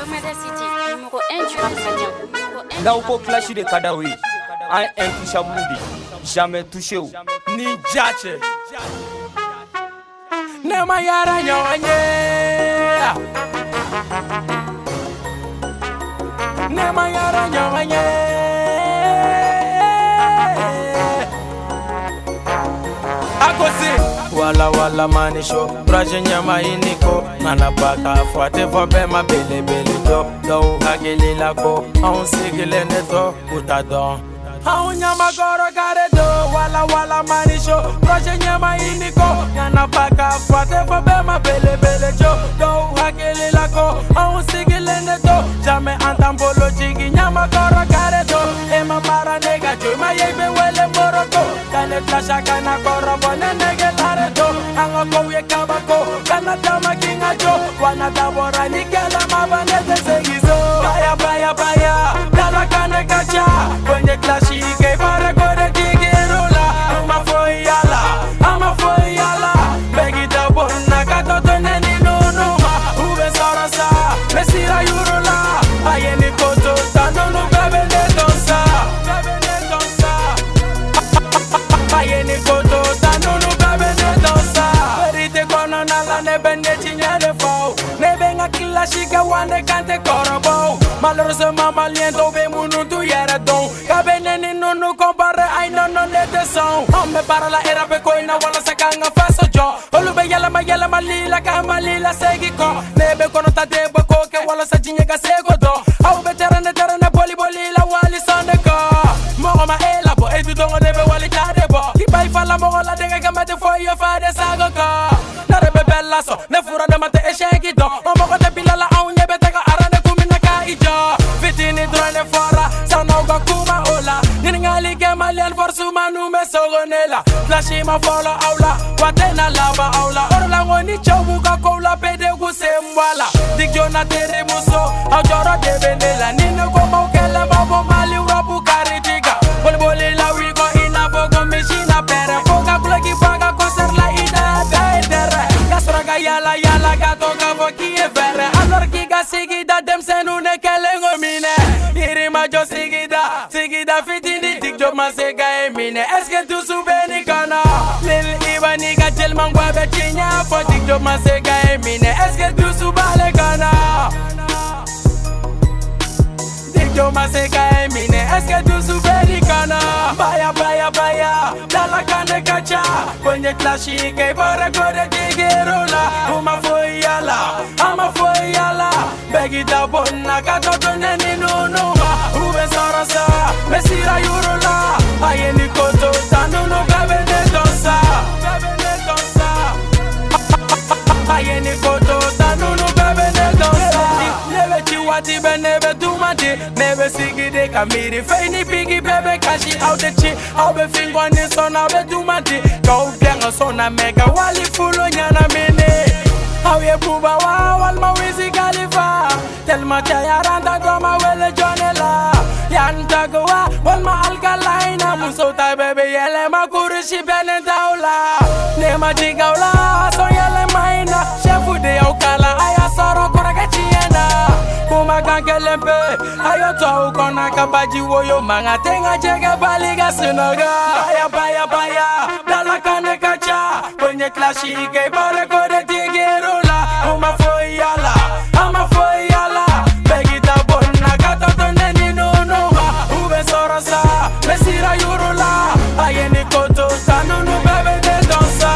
Omega City, numéro 1 du rap sadien. Là où faut clasher des Kadawi, un intouchable Moudi, jamais touché ou ni Djache. Nema yara nyawanye, Nema yara nyawanye. Wala wala manisho, praje nyama iniko Nana baka fuate fobe ma bele bele jo Do hagili lako, aun sigile neto utadon Aun nyama goro kare do Wala wala manisho, praje nyama iniko Nana baka fuate fobe ma bele bele jo Do hagili lako, aun sigile neto Jamais antambolo jigi nyama goro kare do Ema mara nega jo, ma yebe wele moroko Kane flasha kana goro bone nege lare Angoko ye kabako, kana tama kinga jo Wana tabora nikela mabanete segizo Baya baya baya, dala kane kacha Kwenye klashi ike pare kore tigirola Ama foi yala Begi tabona katoto neni nunuma Ube sarasa, mesira yurola Aye ni koto, tanonu kabene donsa Aye ni koto, tanonu kabene donsa Chica wande kante korobo Malheureusement malien tobe munu tu yere don Kabeneni nunu compare ay nono nete son Hombe para la era pe koina wala sakanga faso jo Olube yala malila kama lila segi ko Nebe kono ta debo ko ke wala sa jinyega sego do Au be terene boli la wali sonde ko Mogo ma elabo edu dongo debe wali tadebo Kibai fala mogo la denga kamate fo yo fade sago ko Narebe bella so ne fura de mate eshegi do Mogo te bilala au nyebe tega arane kumina ka ijo Fitini drone fora sana uga kuma ola Nini ngali ke malian forsu manu me sogonela Flashi ma follow aula watena lava aula Orla ngoni chobu ka koula pede kusembwala Dik jona tere muso au joro de benela Nino koma ukele babo mali urabu karitiga Boli la wigo ina bogo mishina pere Foga kulaki baga koser la ida daidere Gasraga yala gato kavo kie vere Alor kiga sigida dem senune kelengo mine Irima jo sigida fitini dik jo masega emine Eske tu subeni kana Lil iba niga jel mangwa be chinya Fo dik jo masega emine Eske tu subale kana Dik jo masega emine Eske tu subeni kana Baya Dala kane kacha Kwenye klashi ike bora kore tigirola Uma foi yala Begi tabona katoto neni nunuma Ube sarasa Mesira yurola Aye ni koto tanunu kabene donsa Aye ni koto tanunu kabene donsa Nebe chiwati be nebe tumati Nebe sigide kamiri Feini pigi bebe kashi out the chi Aube fingwani sona be tumati Kau bianga sona mega wali fulo nyana mini Awe buba wa walma wizi kalifa Telma chaya randa goma wele jonela Yanta goa walma alkalaina Musota bebe yele makurishi bene taula Nema jigaula so yele maina Shefu de yaukala aya soro koraka chiena Kuma kankelempe ayo to ukona kabaji woyo Manga tenga jega baliga sinaga Baya Dala kane kacha Kwenye klashi ike bore kode tigirola Uma foi yala Begi tabona katoto neni nunuma Ube sorasa Mesira yurola Aye ni koto tanunu bebe de donsa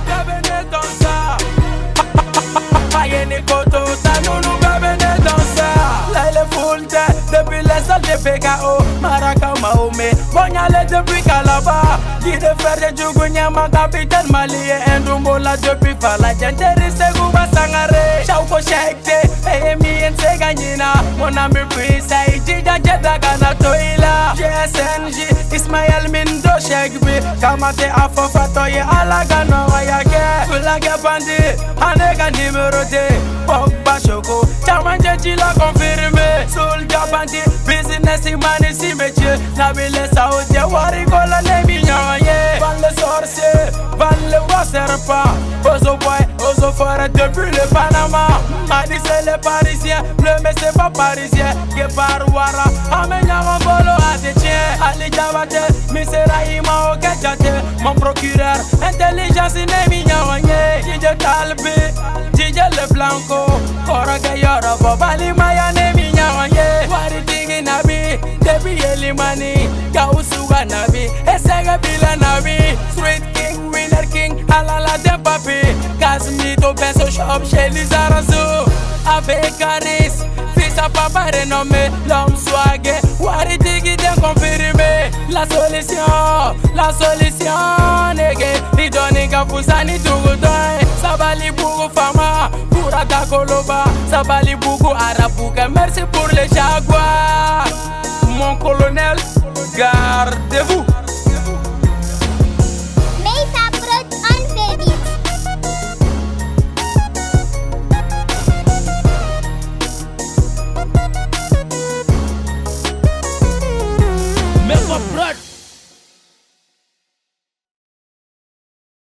Aye ni koto tanunu bebe de donsa Lele fulte Depuis les salles de PKO Maraka Maome Bonyale depuis Kalaba Guide fer de Djougounia ma capitaine malien Ndumbola depuis Fala Jenteri Seguba Sangare Chauko Shekte Emi Nseganyina Mon ami Prisa Ijida Jeda Kana Toila GSNJ Ismaël Mindo Shekbi Kamate Afofa Toye Alaga Noyake Fulage Bandi Anega numéro 2 Pogba Shoko Chamanje Chila confirmé Soldier Bandi Business Imani Simetier Nabile Saoudie Warikola Nebignonye Van le sorcier Van le roi serpent Ozo boy Ozo forêt depuis le Panama Madi c'est le Parisien mien, bleu mais c'est pas parisien. Geparouara, amenya mon bolo à tes tiens. Ali Jabate, misera ima o kajate. Mon procureur, intelligence n'est mignonne. DJ Talbi, DJ Le Blanco, Koroga Yoro, Bobali Maya n'est mignonne. Wari Digi Nabi, Debi Elimani, Kausuga Nabi, Esega Bila Nabi, Street King, Winner King, Alala de Papi, Casmito Benzo Shop, Shelly Zarazu, avec Caris, fils à papa renommé, l'homme swagué, Wari Digi de confirmé, la solution, négé, ni doni Kapusani Tugudoy, Sabali Bugu Fama, Purata Koloba, Sabali Bugu Arab